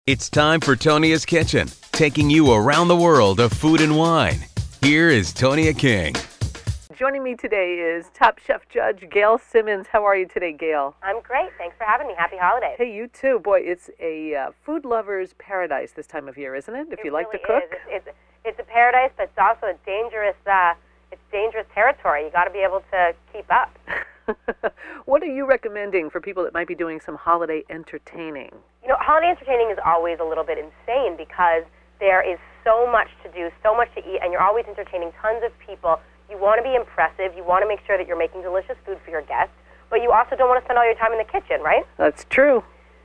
It's time for Tonia's Kitchen, taking you around the world of food and wine. Here is Tonia King. Joining me today is Top Chef Judge Gail Simmons. How are you today, Gail? I'm great. Thanks for having me. Happy holidays. Hey, you too. Boy, it's a food lover's paradise this time of year, isn't it? If you like to cook. It's a paradise, but it's also a dangerous territory. You got to be able to keep up. What are you recommending for people that might be doing some holiday entertaining? You know, holiday entertaining is always a little bit insane because there is so much to do, so much to eat, and you're always entertaining tons of people. You want to be impressive. You want to make sure that you're making delicious food for your guests, but you also don't want to spend all your time in the kitchen, right? That's true.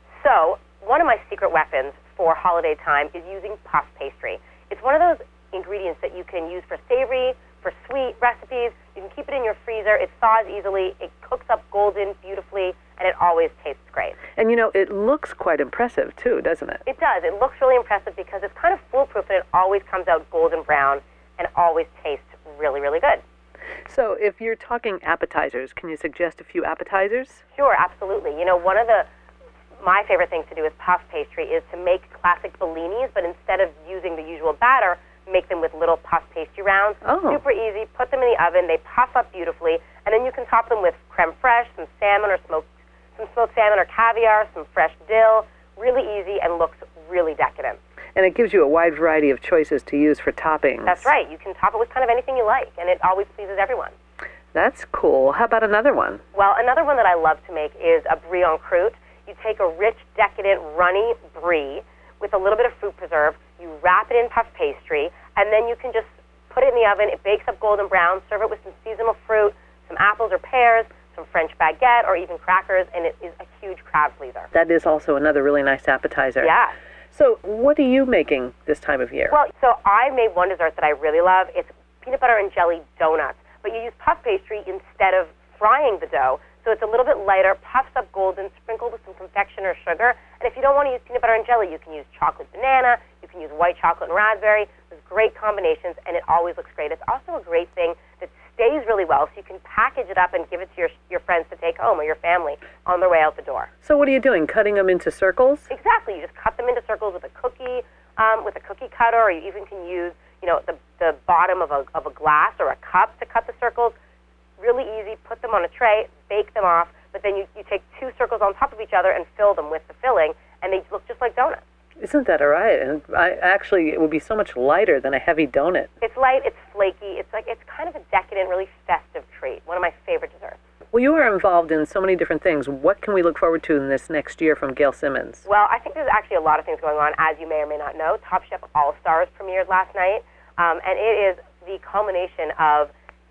So one of my secret weapons for holiday time is using puff pastry. It's one of those ingredients that you can use for savory, for sweet recipes. You can keep it in your freezer. It thaws easily. It cooks up golden beautifully, and it always tastes great. And you know, it looks quite impressive too, doesn't it? It does. It looks really impressive because it's kind of foolproof, and it always comes out golden brown and always tastes really, really good. So if you're talking appetizers, can you suggest a few appetizers? Sure, absolutely. You know, one of my favorite things to do with puff pastry is to make classic bellinis, but instead of using the usual batter, make them with little puff pastry rounds. Oh. Super easy. Put them in the oven. They puff up beautifully, and then you can top them with creme fraiche, some salmon or smoked salmon or caviar, some fresh dill. Really easy and looks really decadent. And it gives you a wide variety of choices to use for toppings. That's right. You can top it with kind of anything you like, and it always pleases everyone. That's cool. How about another one? Well, another one that I love to make is a brie en croûte. You take a rich, decadent, runny brie with a little bit of fruit preserve. You wrap it in puff pastry, and then you can just put it in the oven. It bakes up golden brown. Serve it with some seasonal fruit, some apples or pears, some French baguette, or even crackers, and it is a huge crowd pleaser. That is also another really nice appetizer. Yeah. So what are you making this time of year? Well, so I made one dessert that I really love. It's peanut butter and jelly donuts, but you use puff pastry instead of frying the dough. So it's a little bit lighter, puffs up golden, sprinkled with some confectioner sugar. And if you don't want to use peanut butter and jelly, you can use chocolate banana, you can use white chocolate and raspberry. There's great combinations, and it always looks great. It's also a great thing that stays really well, so you can package it up and give it to your friends to take home or your family on their way out the door. So what are you doing, cutting them into circles? Exactly. You just cut them into circles with a cookie cutter, or you even can use, you know, the bottom of a glass or a cup to cut the circles. Really easy. Put them on a tray, bake them off, but then you take two circles on top of each other and fill them with the filling, and they look just like donuts. Isn't that all right? And it would be so much lighter than a heavy donut. It's light, it's flaky, it's kind of a decadent, really festive treat. One of my favorite desserts. Well, you are involved in so many different things. What can we look forward to in this next year from Gail Simmons? Well, I think there's actually a lot of things going on, as you may or may not know. Top Chef All-Stars premiered last night, and it is the culmination of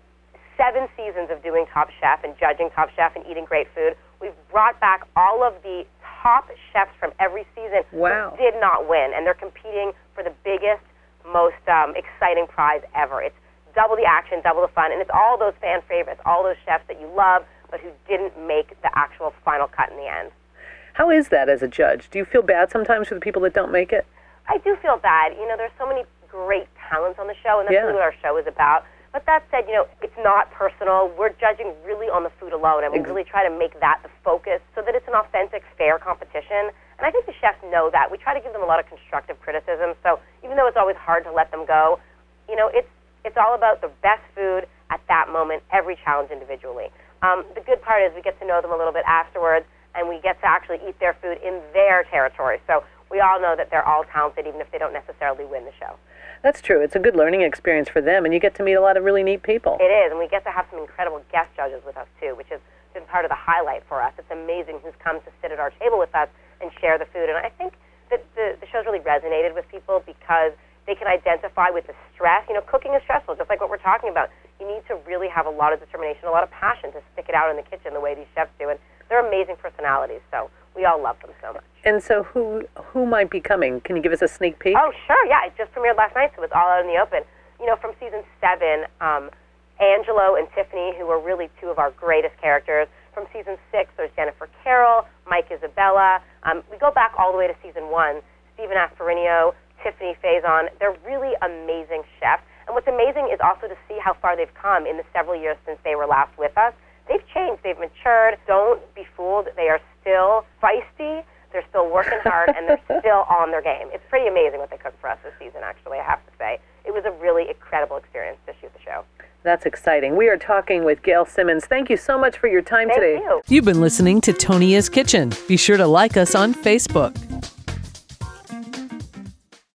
7 seasons of doing Top Chef and judging Top Chef and eating great food. We've brought back all of the top chefs from every season Wow. who did not win, and they're competing for the biggest, most exciting prize ever. It's double the action, double the fun, and it's all those fan favorites, all those chefs that you love, but who didn't make the actual final cut in the end. How is that as a judge? Do you feel bad sometimes for the people that don't make it? I do feel bad. You know, there's so many great talents on the show, and that's really what our show is about. But that said, you know, it's not personal. We're judging really on the food alone, and we really try to make that the focus so that it's an authentic, fair competition. And I think the chefs know that. We try to give them a lot of constructive criticism, so even though it's always hard to let them go, you know, it's all about the best food at that moment, every challenge individually. The good part is we get to know them a little bit afterwards, and we get to actually eat their food in their territory. So we all know that they're all talented, even if they don't necessarily win the show. That's true. It's a good learning experience for them, and you get to meet a lot of really neat people. It is, and we get to have some incredible guest judges with us, too, which has been part of the highlight for us. It's amazing who's come to sit at our table with us and share the food. And I think that the show's really resonated with people because they can identify with the stress. You know, cooking is stressful, just like what we're talking about. You need to really have a lot of determination, a lot of passion to stick it out in the kitchen the way these chefs do. And they're amazing personalities, so we all love them so much. And so who might be coming? Can you give us a sneak peek? Oh, sure, yeah. It just premiered last night, so it's all out in the open. You know, from season 7, Angelo and Tiffany, who were really 2 of our greatest characters. From season 6, there's Jennifer Carroll, Mike Isabella. We go back all the way to season 1. Stephen Asperinio, Tiffany Faison. They're really amazing chefs. And what's amazing is also to see how far they've come in the several years since they were last with us. They've changed. They've matured. Don't be fooled. They are still feisty. They're still working hard, and they're still on their game. It's pretty amazing what they cooked for us this season, actually, I have to say. It was a really incredible experience to shoot the show. That's exciting. We are talking with Gail Simmons. Thank you so much for your time today. Thank you. You've been listening to Tonia's Kitchen. Be sure to like us on Facebook.